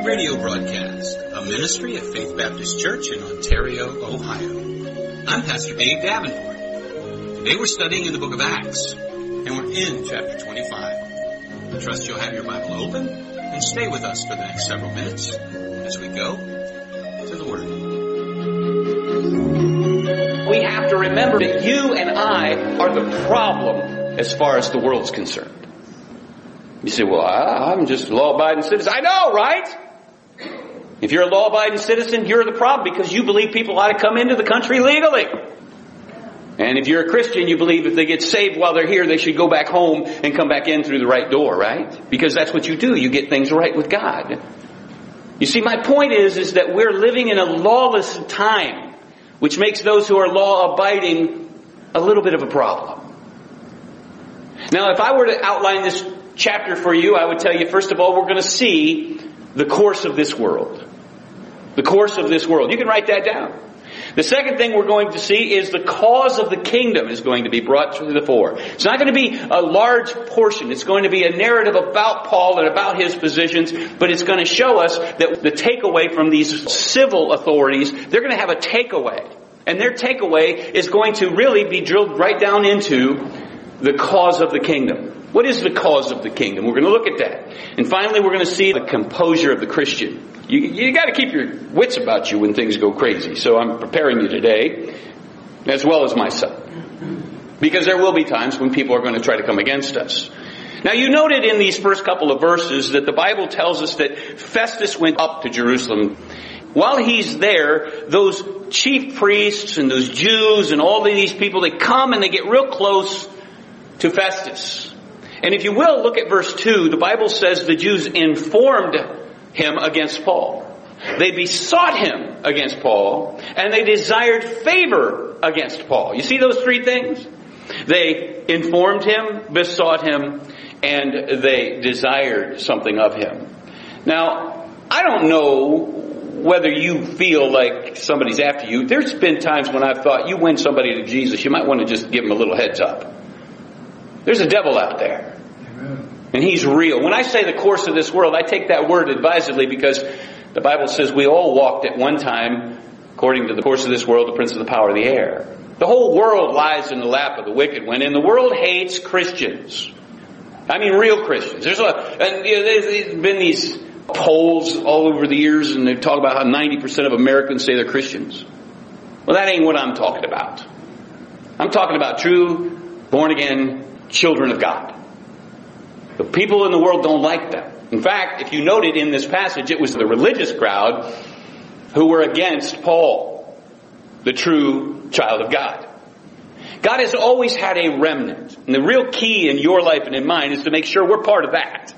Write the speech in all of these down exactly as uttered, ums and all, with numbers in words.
radio broadcast, a ministry of Faith Baptist Church in Ontario, Ohio. I'm Pastor Dave Davenport. Today we're studying in the book of Acts, and we're in chapter twenty-five. I trust you'll have your Bible open and stay with us for the next several minutes as we go to the Word. We have to remember that you and I are the problem as far as the world's concerned. You say, well, I, I'm just a law-abiding citizen. I know, right? If you're a law-abiding citizen, you're the problem because you believe people ought to come into the country legally. And if you're a Christian, you believe if they get saved while they're here, they should go back home and come back in through the right door, right? Because that's what you do. You get things right with God. You see, my point is, is that we're living in a lawless time, which makes those who are law-abiding a little bit of a problem. Now, if I were to outline this chapter for you, I would tell you, first of all, we're going to see the course of this world. The course of this world. You can write that down. The second thing we're going to see is the cause of the kingdom is going to be brought to the fore. It's not going to be a large portion. It's going to be a narrative about Paul and about his positions, but it's going to show us that the takeaway from these civil authorities, they're going to have a takeaway. And their takeaway is going to really be drilled right down into the cause of the kingdom. What is the cause of the kingdom? We're going to look at that. And finally, we're going to see the composure of the Christian. You, you got to keep your wits about you when things go crazy. So I'm preparing you today, as well as myself. Because there will be times when people are going to try to come against us. Now, you noted in these first couple of verses that the Bible tells us that Festus went up to Jerusalem. While he's there, those chief priests and those Jews and all of these people, they come and they get real close to Festus. And if you will, look at verse two. The Bible says the Jews informed him against Paul. They besought him against Paul, and they desired favor against Paul. You see those three things? They informed him, besought him, and they desired something of him. Now, I don't know whether you feel like somebody's after you. There's been times when I've thought, you win somebody to Jesus, you might want to just give them a little heads up. There's a devil out there. Amen. And he's real. When I say the course of this world, I take that word advisedly because the Bible says we all walked at one time, according to the course of this world, the prince of the power of the air. The whole world lies in the lap of the wicked one, and the world hates Christians. I mean real Christians. There's a, and you know, there's been these polls all over the years, and they talk about how ninety percent of Americans say they're Christians. Well, that ain't what I'm talking about. I'm talking about true, born-again children of God. The people in the world don't like them. In fact, if you noted in this passage, it was the religious crowd who were against Paul, the true child of God. God has always had a remnant. And the real key in your life and in mine is to make sure we're part of that.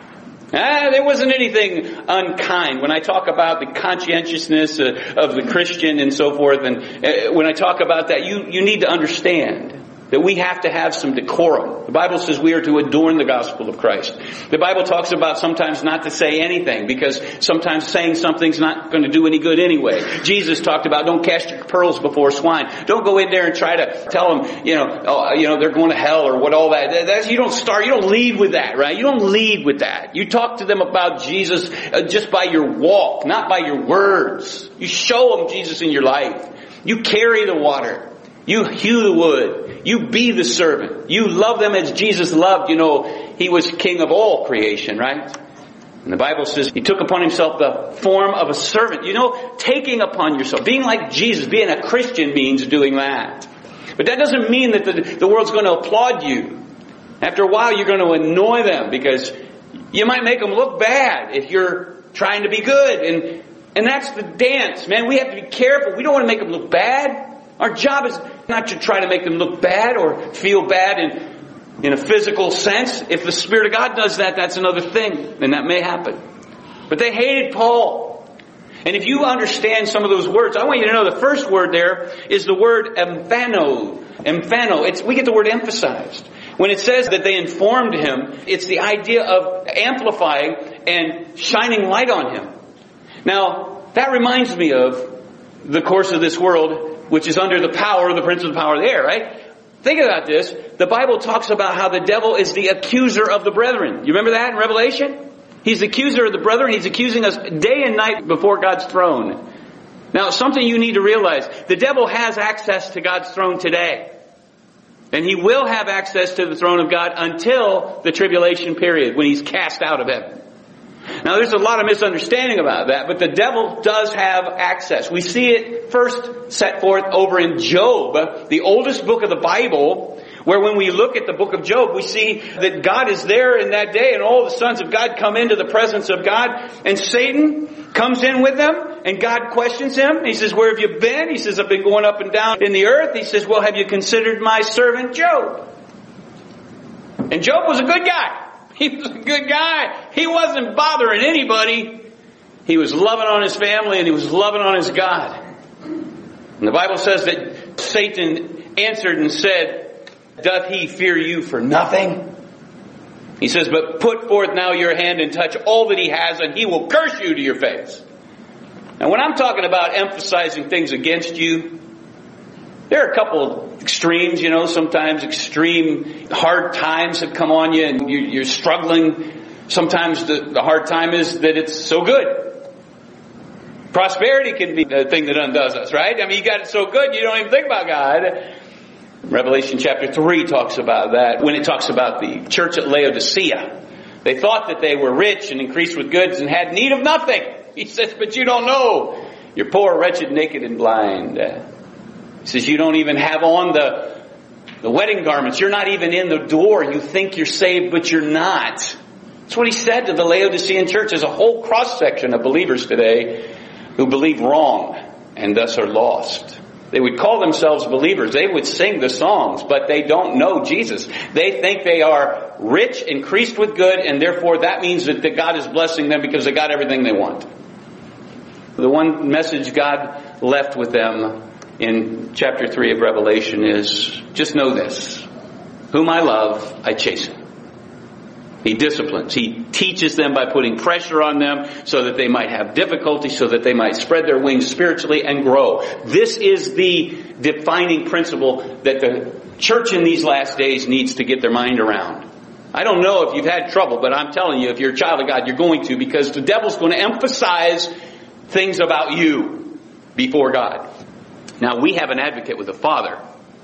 Ah, there wasn't anything unkind. When I talk about the conscientiousness uh, of the Christian and so forth, and uh, when I talk about that, you, you need to understand that we have to have some decorum. The Bible says we are to adorn the gospel of Christ. The Bible talks about sometimes not to say anything because sometimes saying something's not going to do any good anyway. Jesus talked about don't cast your pearls before swine. Don't go in there and try to tell them, you know, oh, you know, they're going to hell or what all that. That's, you don't start, you don't lead with that, right? You don't lead with that. You talk to them about Jesus uh, just by your walk, not by your words. You show them Jesus in your life. You carry the water. You hew the wood. You be the servant. You love them as Jesus loved. You know, He was King of all creation, right? And the Bible says He took upon Himself the form of a servant. You know, taking upon yourself, being like Jesus, being a Christian means doing that. But that doesn't mean that the, the world's going to applaud you. After a while, you're going to annoy them because you might make them look bad if you're trying to be good. And, and that's the dance, man. We have to be careful. We don't want to make them look bad. Our job is not to try to make them look bad or feel bad in, in a physical sense. If the Spirit of God does that, that's another thing, and that may happen. But they hated Paul. And if you understand some of those words, I want you to know the first word there is the word emphano. Emphano. It's, we get the word emphasized. When it says that they informed him, it's the idea of amplifying and shining light on him. Now, that reminds me of the course of this world, which is under the power of the prince of the power of the air, right? Think about this. The Bible talks about how the devil is the accuser of the brethren. You remember that in Revelation? He's the accuser of the brethren. He's accusing us day and night before God's throne. Now, something you need to realize. The devil has access to God's throne today. And he will have access to the throne of God until the tribulation period, when he's cast out of heaven. Now, there's a lot of misunderstanding about that, but the devil does have access. We see it first set forth over in Job, the oldest book of the Bible, where when we look at the book of Job, we see that God is there in that day, and all the sons of God come into the presence of God, and Satan comes in with them, and God questions him. He says, where have you been? He says, I've been going up and down in the earth. He says, well, have you considered my servant Job? And Job was a good guy. He was a good guy. He wasn't bothering anybody. He was loving on his family, and he was loving on his God. And the Bible says that Satan answered and said, doth he fear you for nothing? He says, but put forth now your hand and touch all that he has, and he will curse you to your face. And when I'm talking about emphasizing things against you, there are a couple of extremes, you know, sometimes extreme hard times have come on you and you're struggling. Sometimes the, the hard time is that it's so good. Prosperity can be the thing that undoes us, right? I mean, you got it so good you don't even think about God. Revelation chapter three talks about that when it talks about the church at Laodicea. They thought that they were rich and increased with goods and had need of nothing. He says, but you don't know. You're poor, wretched, naked, and blind. He says, you don't even have on the, the wedding garments. You're not even in the door. You think you're saved, but you're not. That's what he said to the Laodicean church. There's a whole cross-section of believers today who believe wrong and thus are lost. They would call themselves believers. They would sing the songs, but they don't know Jesus. They think they are rich, increased with good, and therefore that means that God is blessing them because they got everything they want. The one message God left with them in chapter three of Revelation is, just know this. Whom I love, I chasten. He disciplines. He teaches them by putting pressure on them so that they might have difficulty, so that they might spread their wings spiritually and grow. This is the defining principle that the church in these last days needs to get their mind around. I don't know if you've had trouble, but I'm telling you, if you're a child of God, you're going to, because the devil's going to emphasize things about you before God. Now, we have an advocate with the Father.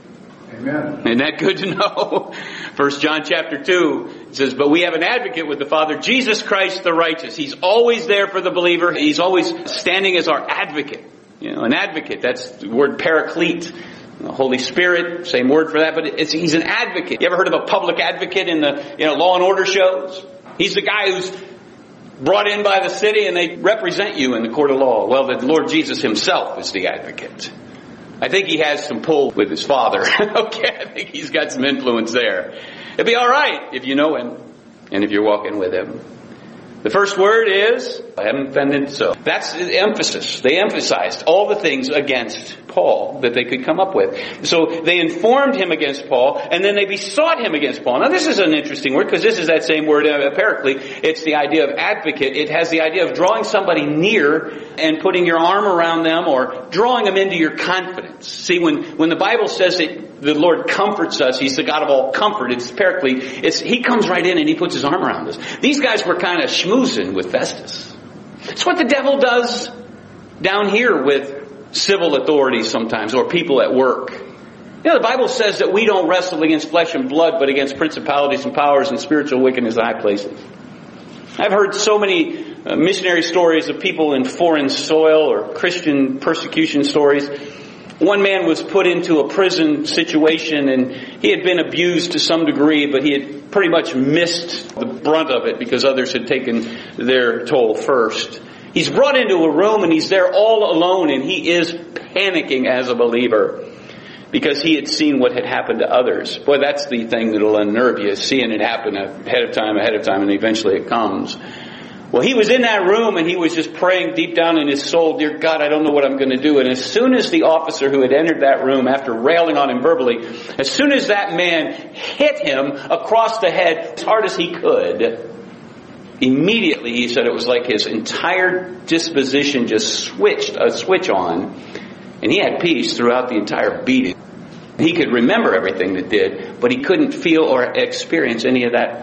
Amen. Isn't that good to know? First John chapter two says, but we have an advocate with the Father, Jesus Christ the righteous. He's always there for the believer. He's always standing as our advocate. You know, an advocate, that's the word paraclete. The Holy Spirit, same word for that, but it's, he's an advocate. You ever heard of a public advocate in the, you know, Law and Order shows? He's the guy who's brought in by the city and they represent you in the court of law. Well, the Lord Jesus himself is the advocate. I think he has some pull with his Father. Okay, I think he's got some influence there. It'd be all right if you know him and if you're walking with him. The first word is, I haven't offended so. That's the emphasis. They emphasized all the things against Paul that they could come up with. So they informed him against Paul, and then they besought him against Paul. Now this is an interesting word, because this is that same word, uh, paraclete. It's the idea of advocate. It has the idea of drawing somebody near and putting your arm around them or drawing them into your confidence. See, when, when the Bible says that the Lord comforts us, he's the God of all comfort, it's paraclete, it's, he comes right in and he puts his arm around us. These guys were kind of schmoozing with Festus. It's what the devil does down here with civil authorities sometimes, or people at work. You know, the Bible says that we don't wrestle against flesh and blood, but against principalities and powers and spiritual wickedness in high places. I've heard so many uh, missionary stories of people in foreign soil or Christian persecution stories. One man was put into a prison situation and he had been abused to some degree, but he had pretty much missed the brunt of it because others had taken their toll first. He's brought into a room and he's there all alone, and he is panicking as a believer because he had seen what had happened to others. Boy, that's the thing that'll unnerve you, seeing it happen ahead of time, ahead of time, and eventually it comes. Well, he was in that room and he was just praying deep down in his soul, dear God, I don't know what I'm going to do. And as soon as the officer who had entered that room, after railing on him verbally, as soon as that man hit him across the head as hard as he could, immediately he said it was like his entire disposition just switched, a switch on, and he had peace throughout the entire beating. He could remember everything that did, but he couldn't feel or experience any of that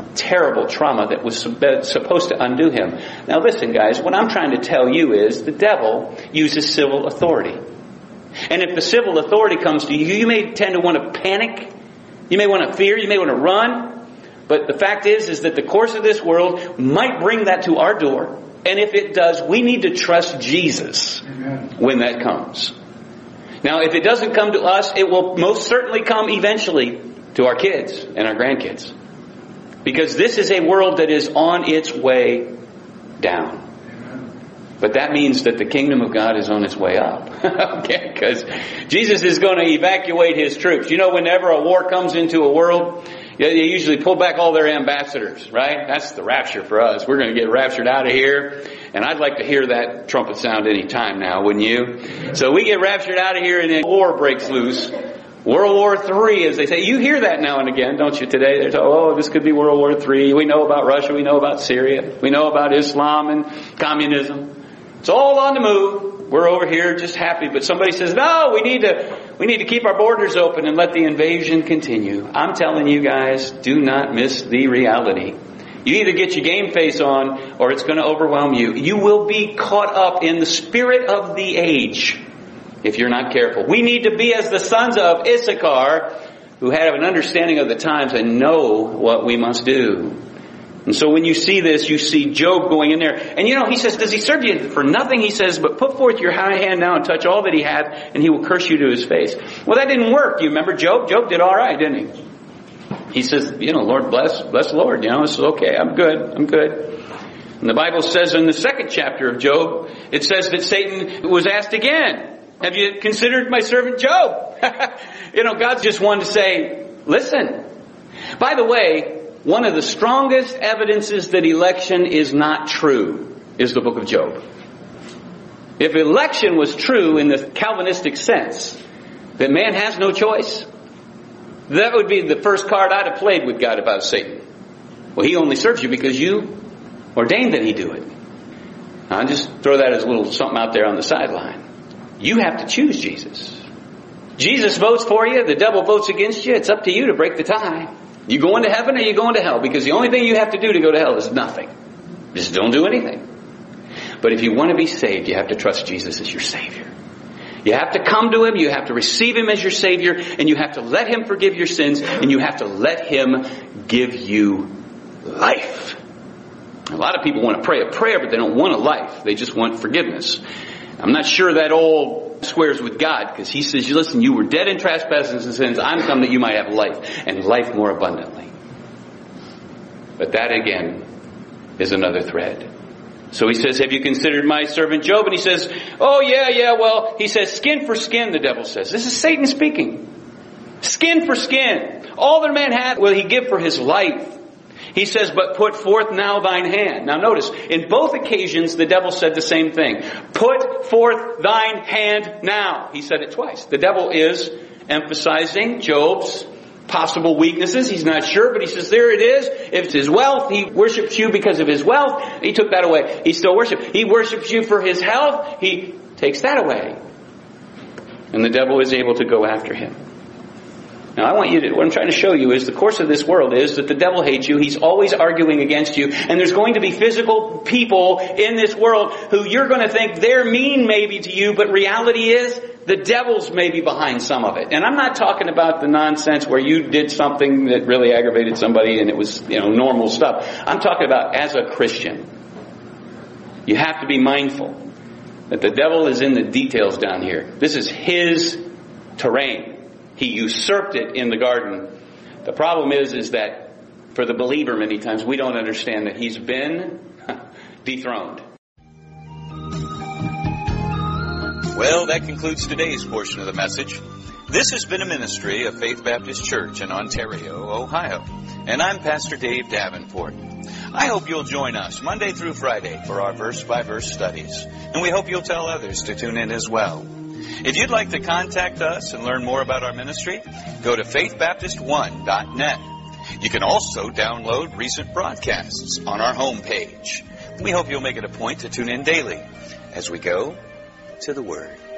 terrible trauma that was supposed to undo him. Now listen, guys, what I'm trying to tell you is the devil uses civil authority. And if the civil authority comes to you, you may tend to want to panic. You may want to fear. You may want to run. But the fact is, is that the course of this world might bring that to our door. And if it does, we need to trust Jesus Amen. When that comes. Now, if it doesn't come to us, it will most certainly come eventually to our kids and our grandkids. Because this is a world that is on its way down. But that means that the kingdom of God is on its way up. Okay, because Jesus is going to evacuate His troops. You know, whenever a war comes into a world, they usually pull back all their ambassadors, right? That's the rapture for us. We're going to get raptured out of here. And I'd like to hear that trumpet sound any time now, wouldn't you? So we get raptured out of here and then war breaks loose. World War Three, as they say. You hear that now and again, don't you, today? They're talking, oh, this could be World War Three. We know about Russia. We know about Syria. We know about Islam and communism. It's all on the move. We're over here just happy. But somebody says, no, we need to we need to keep our borders open and let the invasion continue. I'm telling you guys, do not miss the reality. You either get your game face on or it's going to overwhelm you. You will be caught up in the spirit of the age if you're not careful. We need to be as the sons of Issachar who have an understanding of the times and know what we must do. And so when you see this, you see Job going in there. And you know, he says, does he serve you for nothing? He says, but put forth your high hand now and touch all that he hath, and he will curse you to his face. Well, that didn't work. You remember Job? Job did all right, didn't he? He says, you know, Lord, bless, bless the Lord. You know, this is okay. I'm good. I'm good. And the Bible says in the second chapter of Job, it says that Satan was asked again, have you considered my servant Job? You know, God just wanted to say, listen. By the way, one of the strongest evidences that election is not true is the book of Job. If election was true in the Calvinistic sense, that man has no choice, that would be the first card I'd have played with God about Satan. Well, he only serves you because you ordained that he do it. I'll just throw that as a little something out there on the sideline. You have to choose Jesus. Jesus votes for you. The devil votes against you. It's up to you to break the tie. You going to heaven or you going to hell? Because the only thing you have to do to go to hell is nothing. Just don't do anything. But if you want to be saved, you have to trust Jesus as your Savior. You have to come to Him, you have to receive Him as your Savior, and you have to let Him forgive your sins, and you have to let Him give you life. A lot of people want to pray a prayer, but they don't want a life. They just want forgiveness. I'm not sure that all squares with God, because He says, listen, you were dead in trespasses and sins. I'm come that you might have life, and life more abundantly. But that again is another thread. So he says, have you considered my servant Job? And he says, oh yeah, yeah, well, he says, skin for skin, the devil says. This is Satan speaking. Skin for skin. All that man hath will he give for his life. He says, but put forth now thine hand. Now notice, in both occasions, the devil said the same thing. Put forth thine hand now. He said it twice. The devil is emphasizing Job's possible weaknesses. He's not sure, but he says, there it is. If it's his wealth, he worships you because of his wealth. He took that away. He still worships. He worships you for his health. He takes that away. And the devil is able to go after him. Now I want you to, what I'm trying to show you is the course of this world is that the devil hates you. He's always arguing against you. And there's going to be physical people in this world who you're going to think they're mean maybe to you, but reality is the devil's maybe behind some of it. And I'm not talking about the nonsense where you did something that really aggravated somebody and it was, you know, normal stuff. I'm talking about as a Christian. You have to be mindful that the devil is in the details down here. This is his terrain. He usurped it in the garden. The problem is, is that for the believer many times we don't understand that he's been dethroned. Well, that concludes today's portion of the message. This has been a ministry of Faith Baptist Church in Ontario, Ohio. And I'm Pastor Dave Davenport. I hope you'll join us Monday through Friday for our verse-by-verse studies. And we hope you'll tell others to tune in as well. If you'd like to contact us and learn more about our ministry, go to faith baptist one dot net. You can also download recent broadcasts on our homepage. We hope you'll make it a point to tune in daily as we go to the Word.